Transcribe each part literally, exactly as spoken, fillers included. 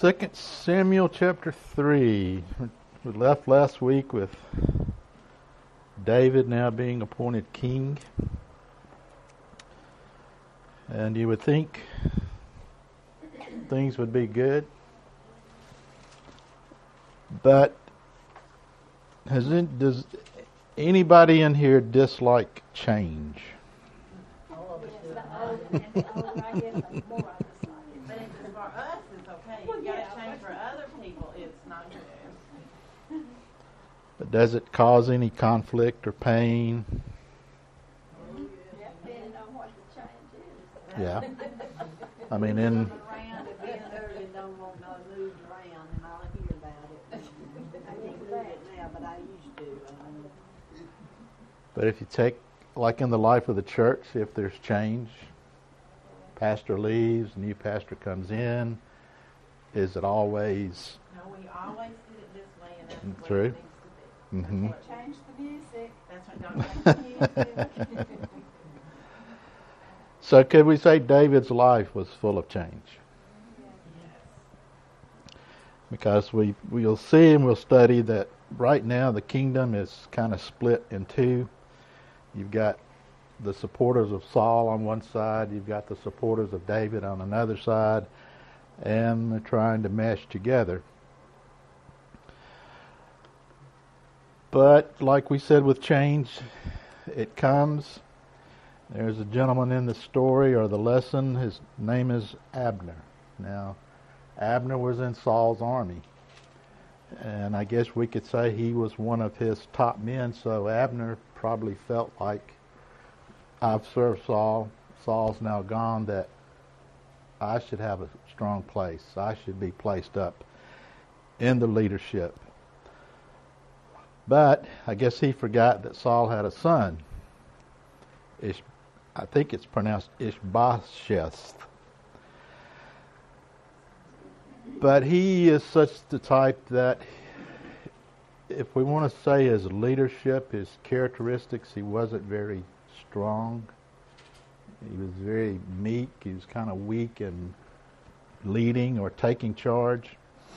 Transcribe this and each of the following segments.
Second Samuel chapter three. We left last week with David now being appointed king. And you would think things would be good. But has it, does anybody in here dislike change? But it's for us, it's okay. You gotta change for other people, it's not good. But does it cause any conflict or pain? Depending on what the change is. Yeah. I mean, in Around it being early, don't want to move around, and I'll hear about it. I can't do it now, but I used to. Um, but if you take, like in the life of the church, if there's change, pastor leaves, new pastor comes in, is it always No, we always did it this way, and that's the way True. it needs to be. mm-hmm. Change the music. That's what don't change the music. So could we say David's life was full of change? Because we, we'll see and we'll study that right now the kingdom is kind of split in two. You've got the supporters of Saul on one side, you've got the supporters of David on another side, and they're trying to mesh together. But like we said with change, it comes. There's a gentleman in the story or the lesson, his name is Abner. Now, Abner was in Saul's army. And I guess we could say he was one of his top men, so Abner probably felt like, I've served Saul, Saul's now gone, that I should have a strong place. I should be placed up in the leadership. But I guess he forgot that Saul had a son. Ish, I think it's pronounced Ishbosheth. But he is such the type that if we want to say his leadership, his characteristics, he wasn't very strong. He was very meek. He was kind of weak in leading or taking charge.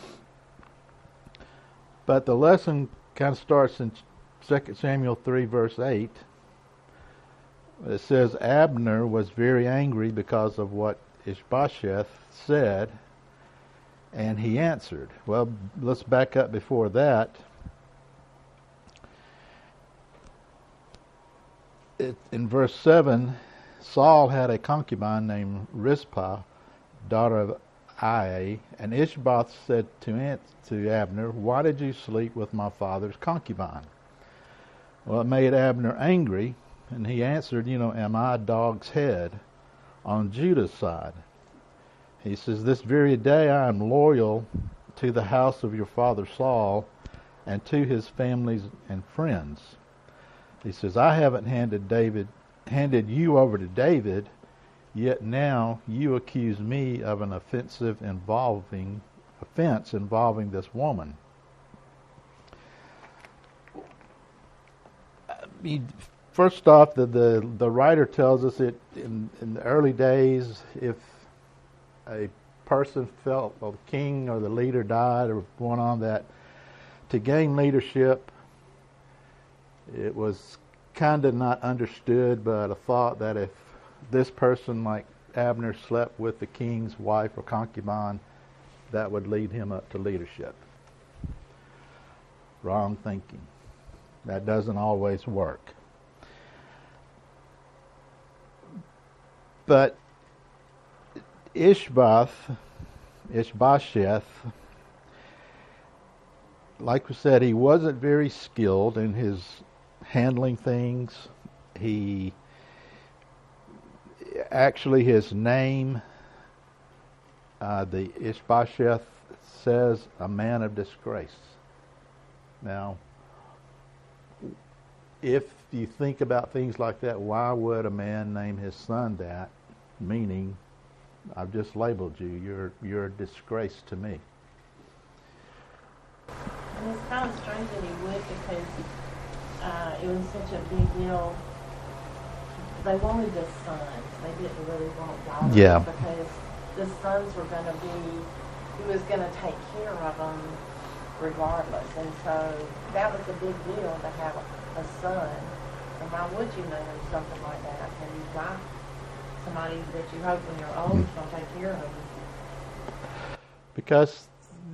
But the lesson kind of starts in Second Samuel three, verse eight. It says, Abner was very angry because of what Ishbosheth said, and he answered. Well, let's back up before that. It, in verse seven, Saul had a concubine named Rizpah, daughter of Aiah, and Ishbosheth said to, Aunt, to Abner, "Why did you sleep with my father's concubine?" Well, it made Abner angry. And he answered, you know, am I a dog's head on Judah's side? He says, this very day I am loyal to the house of your father Saul and to his families and friends. He says, I haven't handed David, handed you over to David, yet now you accuse me of an offensive involving, offense involving this woman. He, First off, the, the, the writer tells us that in, in the early days, if a person felt, or the king or the leader died or went on that, to gain leadership, it was kind of not understood, but a thought that if this person like Abner slept with the king's wife or concubine, that would lead him up to leadership. Wrong thinking. That doesn't always work. But Ishbosheth, Ishbosheth, like we said, he wasn't very skilled in his handling things. He actually, his name, uh, the Ishbosheth says a man of disgrace. Now, if you think about things like that, why would a man name his son that? Meaning, I've just labeled you. You're you're a disgrace to me. And it's kind of strange that he would, because uh, it was such a big deal. They wanted the sons. They didn't really want daughters. Yeah. Because the sons were going to be he was going to take care of them regardless. And so that was a big deal to have a, a son. And why would you name something like that when you've got somebody that you hope when you're old is going to take care of you? Because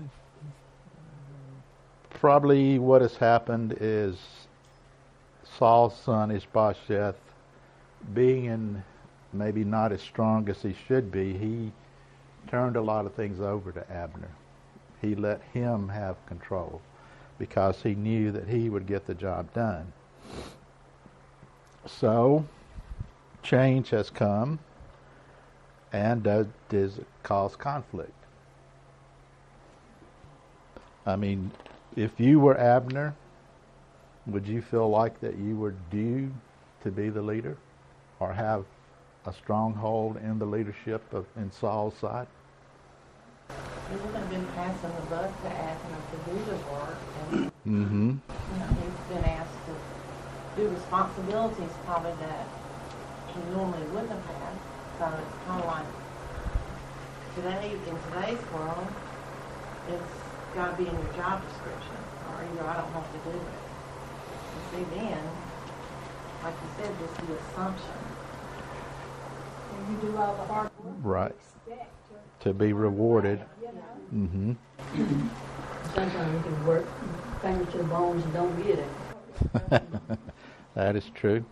probably what has happened is Saul's son Ishbosheth, being in maybe not as strong as he should be, he turned a lot of things over to Abner. He let him have control because he knew that he would get the job done. So, change has come, and does, does it cause conflict? I mean, if you were Abner, would you feel like that you were due to be the leader or have a stronghold in the leadership of in Saul's side? He would have been passing the buck to Abner to do the work, and Mm-hmm. you know, he's been asked to do responsibilities probably that he normally wouldn't have had. So it's kind of like today, in today's world, it's got to be in your job description, or either I don't have to do it. You see, then, like you said, just the assumption. And you do all the hard work. Right. You expect To be rewarded. to, you know. Mm-hmm. Sometimes you can work finger to the bones and don't get it. That is true.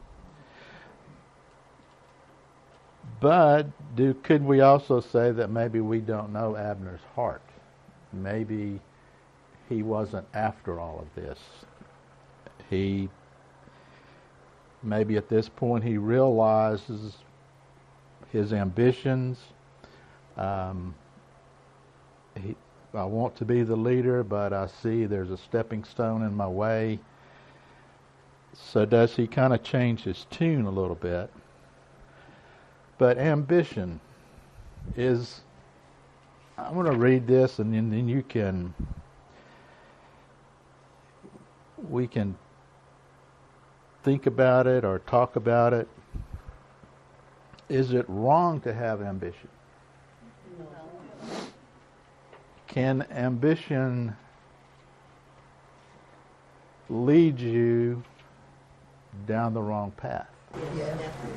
But do could we also say that maybe we don't know Abner's heart? Maybe he wasn't after all of this. He maybe at this point he realizes his ambitions. Um, he, I want to be the leader, but I see there's a stepping stone in my way. So does he kind of change his tune a little bit? But ambition is, I'm going to read this and then, then you can, we can think about it or talk about it. Is it wrong to have ambition? Can ambition lead you down the wrong path? Yeah.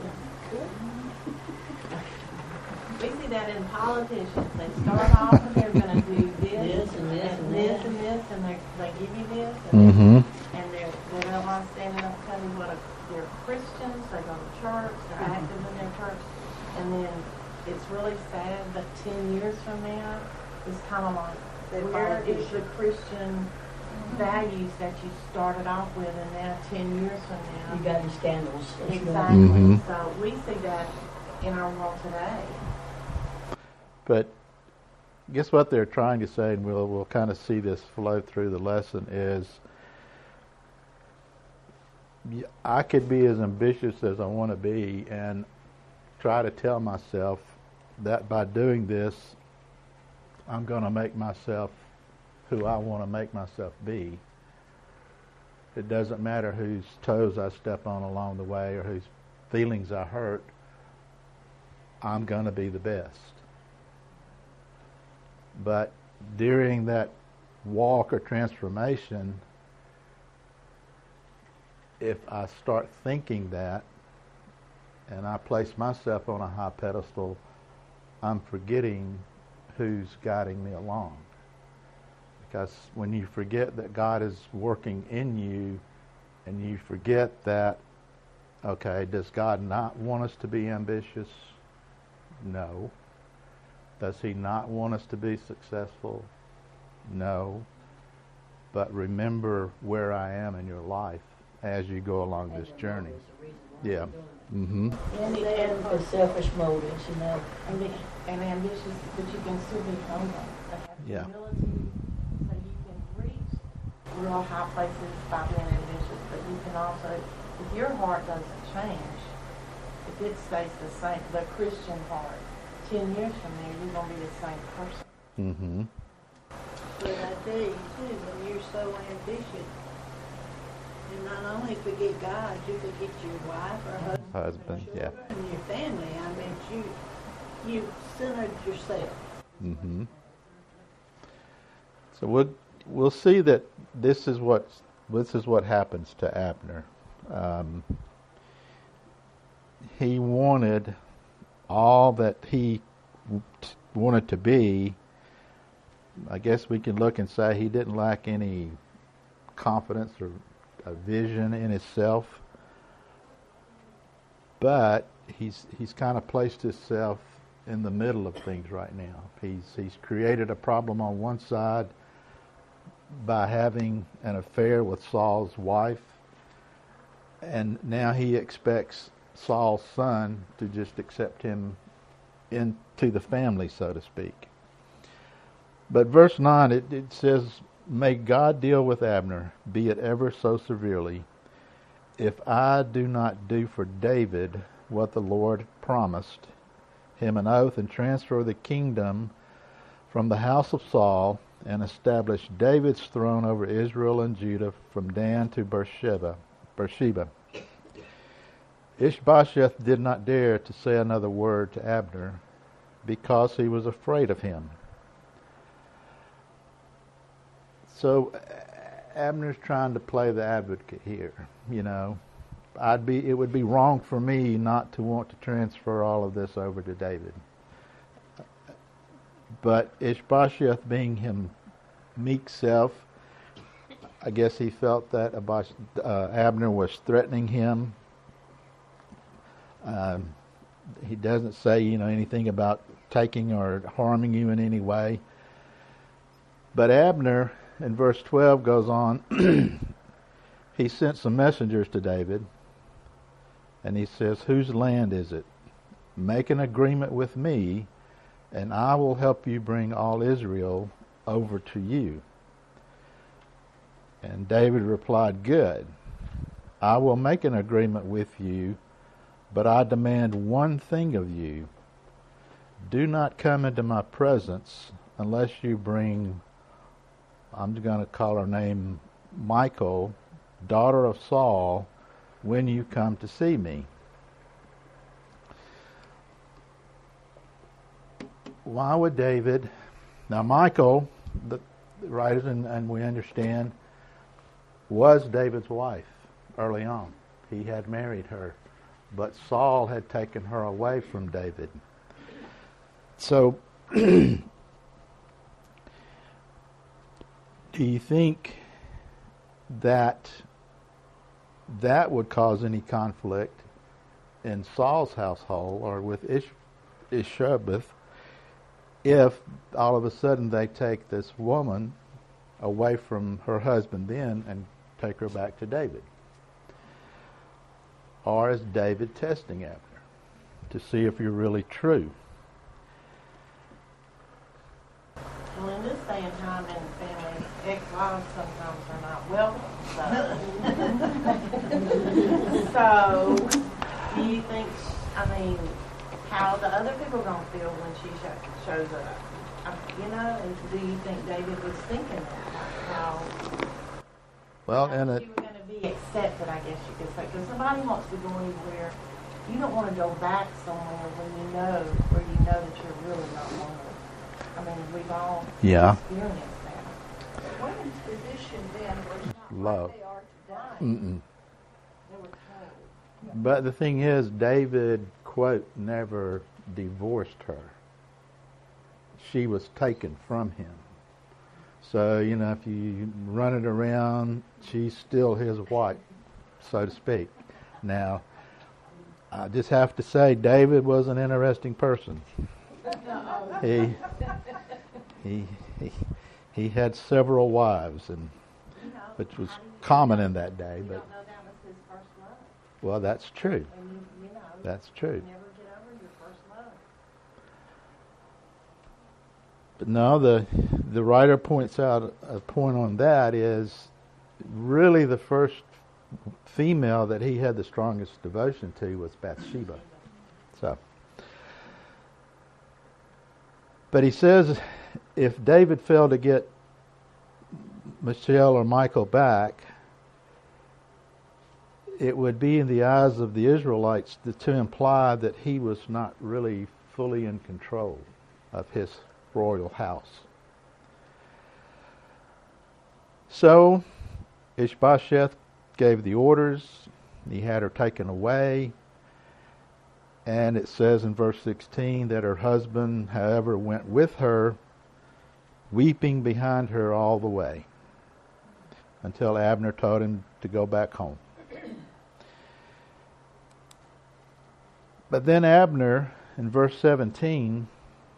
We see that in politicians. They start off and they're going to do this, This and this and this that. and this, and they they give you this, and, Mm-hmm. and they're they're not all standing up and telling you what a, they're Christians. They go to church. They're active in their church, and then it's really sad. But ten years from now, it's kind of like They're where is politicians. the Christian values that you started off with, and now ten years from now, You got any scandals. that's going on. exactly. Mhm. So we see that in our world today. But guess what they're trying to say, and we'll we'll kind of see this flow through the lesson, is y- I could be as ambitious as I want to be and try to tell myself that by doing this, I'm going to make myself who I want to make myself be. It doesn't matter whose toes I step on along the way or whose feelings I hurt. I'm going to be the best. But during that walk or transformation, if I start thinking that and I place myself on a high pedestal, I'm forgetting who's guiding me along. Because when you forget that God is working in you and you forget that, okay, does God not want us to be ambitious? No. Does he not want us to be successful? No. But remember where I am in your life as you go along this journey. Yeah. Mm-hmm. And, And and, for selfish motives, you know. and, be- and ambitious, but you can still be humble. But have Yeah. humility, so you can reach real high places by being ambitious. But you can also, if your heart doesn't change, if it stays the same, the Christian heart, ten years from now, you're going to be the same person. Mm-hmm. But I tell you too, when you're so ambitious, you not only forget God, you forget your wife or husband, Husband, or yeah. children, and your family. I mean, you you centered yourself. Mm-hmm. So we'll we'll see that this is what this is what happens to Abner. Um, he wanted all that he wanted to be. I guess we can look and say he didn't lack any confidence or a vision in himself, but he's he's kind of placed himself in the middle of things right now. He's he's created a problem on one side by having an affair with Saul's wife, and now he expects Saul's son to just accept him into the family, so to speak. But verse nine, it, it says, "May God deal with Abner, be it ever so severely, if I do not do for David what the Lord promised him an oath, and transfer the kingdom from the house of Saul, and establish David's throne over Israel and Judah from Dan to Beersheba." Beersheba. Ishbosheth did not dare to say another word to Abner because he was afraid of him. So Abner's trying to play the advocate here. You know, I'd be. It would be wrong for me not to want to transfer all of this over to David. But Ishbosheth, being him meek self, I guess he felt that Abash, uh, Abner was threatening him. Um, he doesn't say, you know, anything about taking or harming you in any way. But Abner, in verse twelve, goes on. He sent some messengers to David, and he says, "Whose land is it? Make an agreement with me, and I will help you bring all Israel over to you." And David replied, "Good. I will make an agreement with you, but I demand one thing of you. Do not come into my presence unless you bring," I'm going to call her name Michal, daughter of Saul, "when you come to see me." Why would David... Now Michal, the writers, and, and we understand, was David's wife early on. He had married her, but Saul had taken her away from David. So, do you think that that would cause any conflict in Saul's household or with Ish- Ishbosheth if all of a sudden they take this woman away from her husband then and take her back to David? Or is David testing Abner to see if you're really true? Well, in this day and time in family, ex-wives sometimes are not welcome. So, so do you think, I mean, how the other people going to feel when she sh- shows up? Uh, you know, and do you think David was thinking that? Like how, Well, how and she it, was going to be accepted, I guess you could say. Because somebody wants to go anywhere. You don't want to go back somewhere when you know, where you know that you're really not wanted. I mean, we've all Yeah. experienced that. Women's position then was not Love. like they are today. mm-mm. They were told. But the thing is, David, quote, never divorced her. She was taken from him. So, you know, if you run it around, she's still his wife, so to speak. Now, I just have to say, David was an interesting person. He, he, he, he had several wives, and You know, which was how do you- common in that day. You But don't know that was his first love. well, that's true. And you, you know, That's true. you never get over your first love. But no, the the writer points out a point on that is really the first female that he had the strongest devotion to was Bathsheba. So, but he says if David failed to get Michal or Michal back, it would be in the eyes of the Israelites to, to imply that he was not really fully in control of his royal house. So Ishbosheth gave the orders. He had her taken away. And it says in verse sixteen that her husband, however, went with her, weeping behind her all the way, until Abner told him to go back home. But then Abner, in verse seventeen,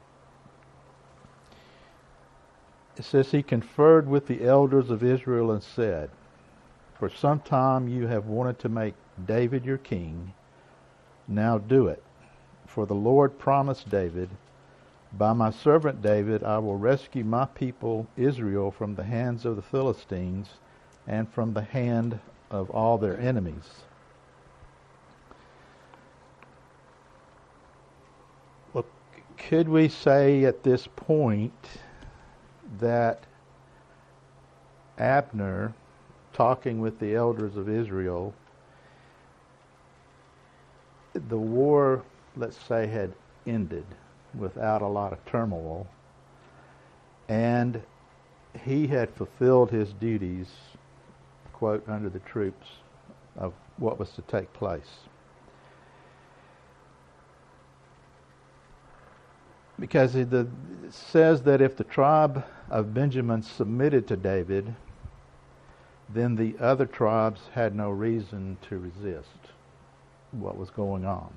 it says, he conferred with the elders of Israel and said, for some time you have wanted to make David your king. Now do it. For the Lord promised David, by my servant David I will rescue my people Israel from the hands of the Philistines and from the hand of all their enemies. Well, could we say at this point that Abner, talking with the elders of Israel, the war, let's say, had ended without a lot of turmoil, and he had fulfilled his duties, quote, under the troops of what was to take place. Because it, the, it says that if the tribe of Benjamin submitted to David, then the other tribes had no reason to resist what was going on.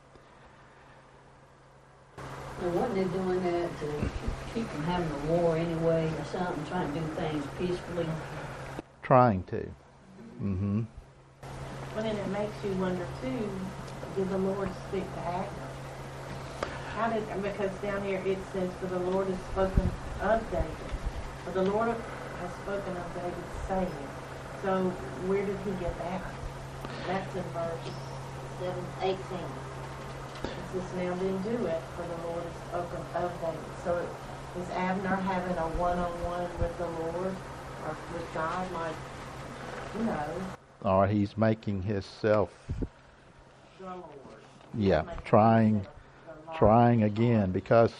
And wasn't they doing that to keep from having a war anyway or something, trying to do things peacefully? Trying to. Mm-hmm. Well, then it makes you wonder, too, did the Lord speak to Abner? How did, because down here it says, for the Lord has spoken of David. For the Lord has spoken of David saying. So where did he get that? That's in verse seven, eighteen. It says, now then do it, for the Lord has spoken of David. So is Abner having a one-on-one with the Lord or with God, like, you know? Or he's making himself, The Lord. yeah, Making trying, himself the Lord. trying again, because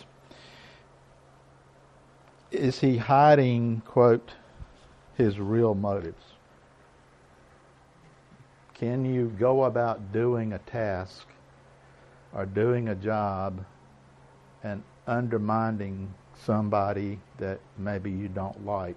is he hiding, quote, his real motives? Can you go about doing a task or doing a job and undermining somebody that maybe you don't like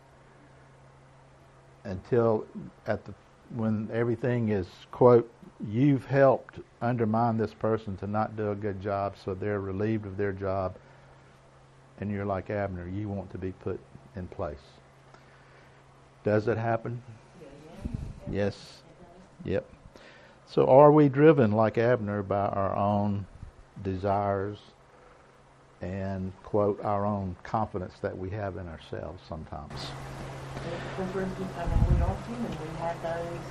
until at the when everything is, quote, you've helped undermine this person to not do a good job, so they're relieved of their job, and you're like Abner, you want to be put in place. Does it happen? Yes. Yep. So are we driven like Abner by our own desires and, quote, our own confidence that we have in ourselves sometimes? Because we're, I mean, we are human. We have those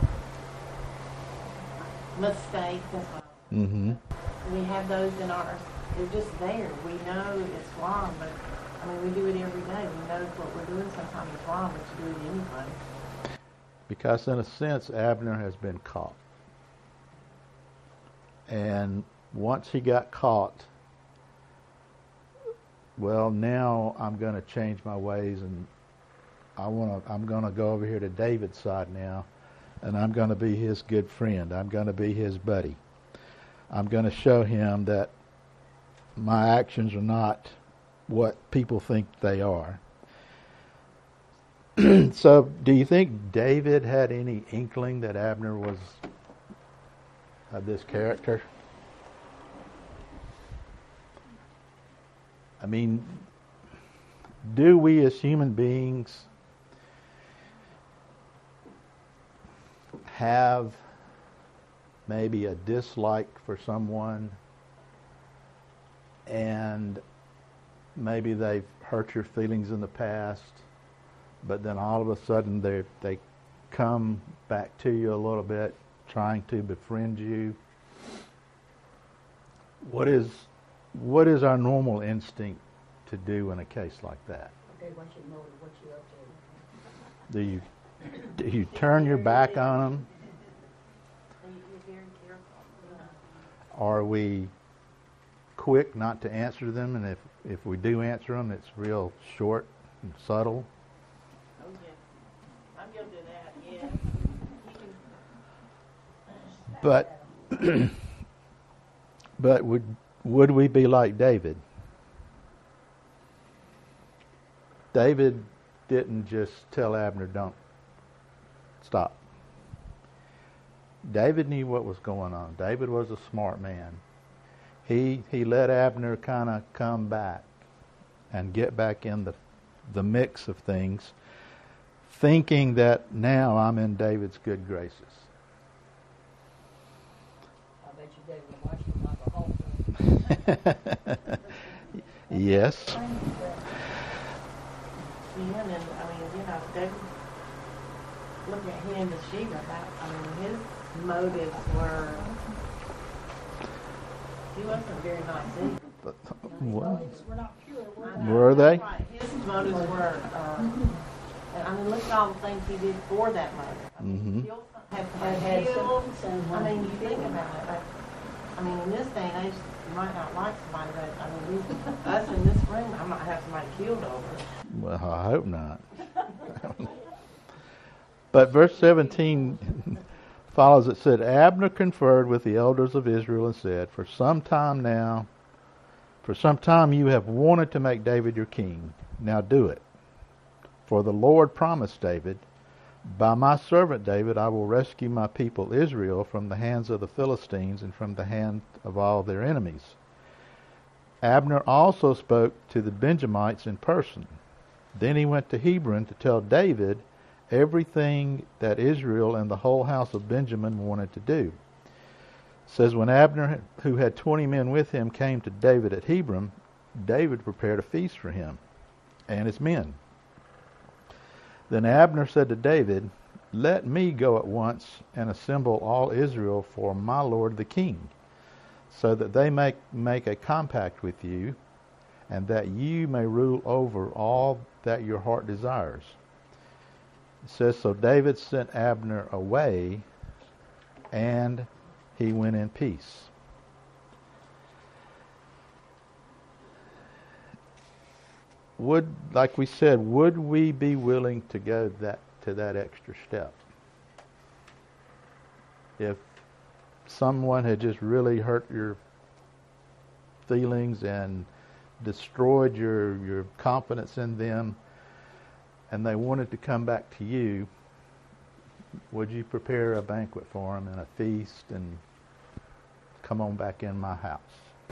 mistakes as well. Mm-hmm. We have those in our, they're just there. We know it's wrong, but, I mean, we do it every day. We know what we're doing sometimes is wrong, but you do it anyway. Because in a sense, Abner has been caught. And once he got caught, well, now I'm going to change my ways, and I want to. I'm going to go over here to David's side now, and I'm going to be his good friend. I'm going to be his buddy. I'm going to show him that my actions are not what people think they are. So, do you think David had any inkling that Abner was of this character? I mean, do we as human beings have maybe a dislike for someone, and maybe they've hurt your feelings in the past, but then all of a sudden they they come back to you a little bit, trying to befriend you? What is what is our normal instinct to do in a case like that? Okay, what's your motive? What's your up to? Do you do you turn your back on them? You're very careful. Are we quick not to answer them, and if if we do answer them, it's real short and subtle? Oh, yeah. I'm guilty of that, yeah. You can- But but would would we be like David? David didn't just tell Abner, don't stop. David knew what was going on. David was a smart man. He he let Abner kind of come back and get back in the the mix of things, thinking that now I'm in David's good graces. I bet you David watched him like a hawk. Yes. Yeah, and I mean, you know, David, look at him and Bathsheba, that, I mean, his motives were, he wasn't very nice either. But, what? We're not pure, we're I not. know, Were they? that's right. His motives were, uh, and I mean, look at all the things he did for that motive. I mean, Mhm. he killed some- had Had had killed. some, some. I mean, you think about it, like, I mean, in this day and age, you might not like somebody, but I mean, we, us in this room, I might have somebody killed over it. Well, I hope not. But verse seventeen follows. It said, Abner conferred with the elders of Israel and said, For some time now, for some time you have wanted to make David your king. Now do it. For the Lord promised David, By my servant David I will rescue my people Israel from the hands of the Philistines and from the hand of all their enemies. Abner also spoke to the Benjamites in person. Then he went to Hebron to tell David everything that Israel and the whole house of Benjamin wanted to do. It says, when Abner, who had twenty men with him, came to David at Hebron, David prepared a feast for him and his men. Then Abner said to David, Let me go at once and assemble all Israel for my lord the king, so that they may make a compact with you, and that you may rule over all that your heart desires. It says, So David sent Abner away, and he went in peace. Would, like we said, would we be willing to go that to that extra step? If someone had just really hurt your feelings and destroyed your, your confidence in them, and they wanted to come back to you, would you prepare a banquet for them and a feast and come on back in my house?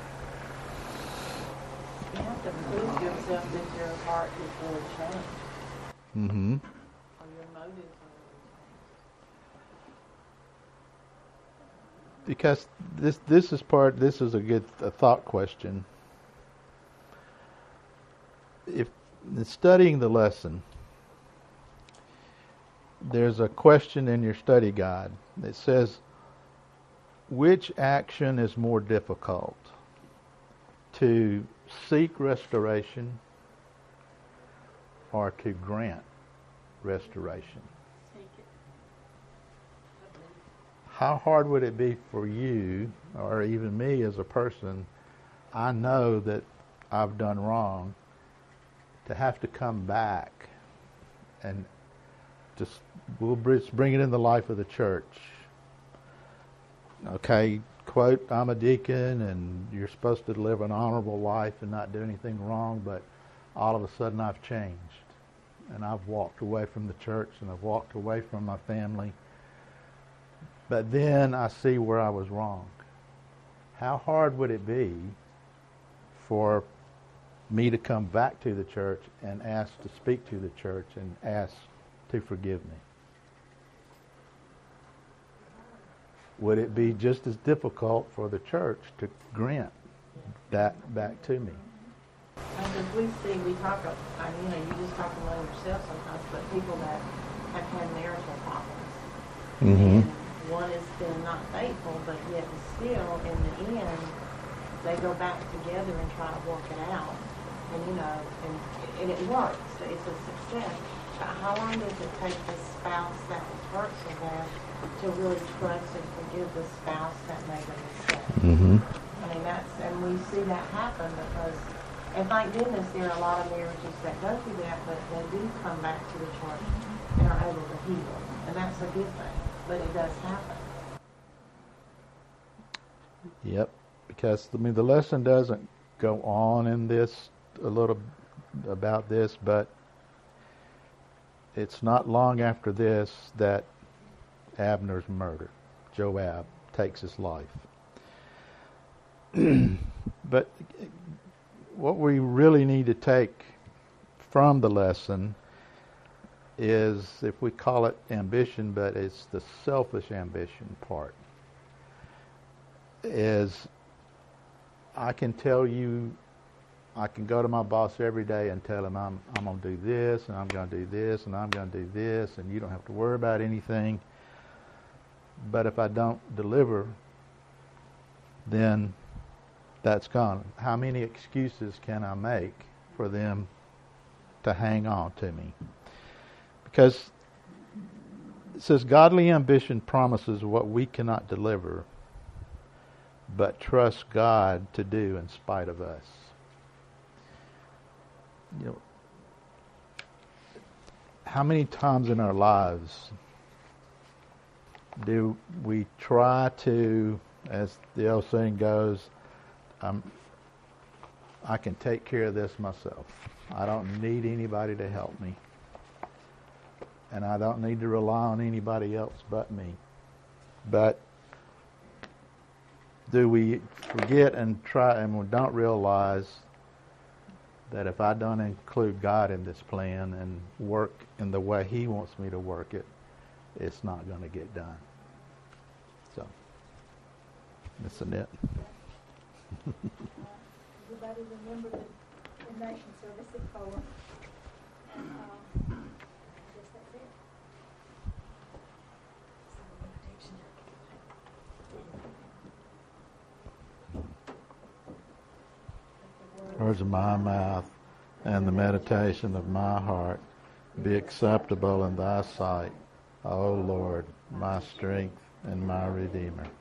You have to prove yourself that your heart is really changed, Mm-hmm. or your motives are really Because this this is part. This is a good a thought question. If in studying the lesson, there's a question in your study guide that says, which action is more difficult? To seek restoration or to grant restoration? How hard would it be for you, or even me as a person, I know that I've done wrong, to have to come back and just, we'll bring it in the life of the church. Okay, quote, I'm a deacon and you're supposed to live an honorable life and not do anything wrong, but all of a sudden I've changed. And I've walked away from the church and I've walked away from my family. But then I see where I was wrong. How hard would it be for me to come back to the church and ask to speak to the church and ask to forgive me? Would it be just as difficult for the church to grant that back to me? Because we see, we talk, I mean, you know, you just talk among yourself sometimes, but people that have had marital problems. Mm-hmm. And one has been not faithful, but yet still, in the end, they go back together and try to work it out. And, you know, and, and it works. It's a success. But how long does it take the spouse that was hurt so bad to really trust and forgive the spouse that made a mistake? Mm-hmm. I mean, that's, and we see that happen because And thank goodness there are a lot of marriages that go through that, but they do come back to the church and are able to heal. And that's a good thing, but it does happen. Yep, because I mean the lesson doesn't go on in this a little about this, but it's not long after this that Abner's murdered. Joab takes his life. But what we really need to take from the lesson is, if we call it ambition, but it's the selfish ambition part, is I can tell you, I can go to my boss every day and tell him I'm I'm going to do this, and I'm going to do this, and I'm going to do this, and you don't have to worry about anything. But if I don't deliver, then that's gone. How many excuses can I make for them to hang on to me? Because it says godly ambition promises what we cannot deliver, but trust God to do in spite of us. You know, how many times in our lives do we try to, as the old saying goes, um, I can take care of this myself. I don't need anybody to help me. And I don't need to rely on anybody else but me. But do we forget and try and we don't realize that if I don't include God in this plan and work in the way He wants me to work it, it's not going to get done. So, that's it. Everybody remember the coordination service at four. And, um, I guess that's it. Words of my mouth and the meditation of my heart be acceptable in thy sight, O Lord, my strength and my Redeemer.